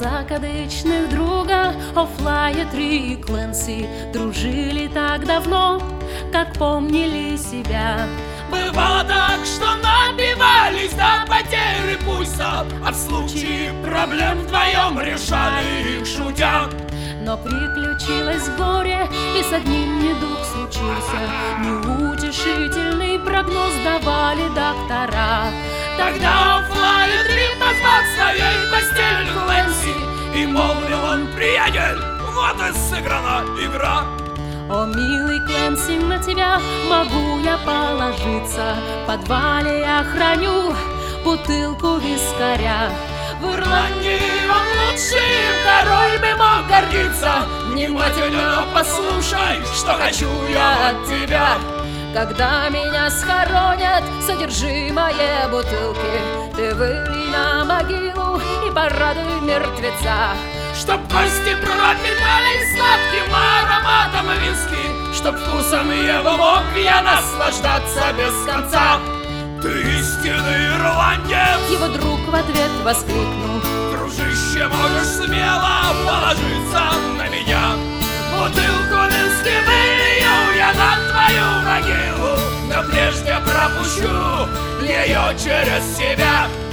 закадычных друга О'Флая, Три и Клэнси дружили так давно, как помнили себя. Бывало так, что напивались до потери пульса, а в случае проблем вдвоем решали их шутя. Но приключилось горе, и с одним недуг случился. Неутешительный прогноз давали доктора. Тогда О'Флая Три позвал в своей постели Клэнси, и молвил он: приятель, вот и сыграна игра. О, милый Клэнси, на тебя могу я положиться. В подвале я храню бутылку вискаря. В Ирландии он лучший, король бы мог гордиться. Внимательно послушай, что хочу я от тебя. Когда меня схоронят содержимое бутылки, ты вылей на могилу и порадуй мертвеца. Чтоб кости пропитались сладким ароматом виски, чтоб вкусом его мог я наслаждаться без конца. Ты истинный ирландец! Его друг в ответ воскликнул: дружище, можешь смело положиться на меня. Бутылку виски вылью я на твою могилу, но прежде пропущу ее через себя.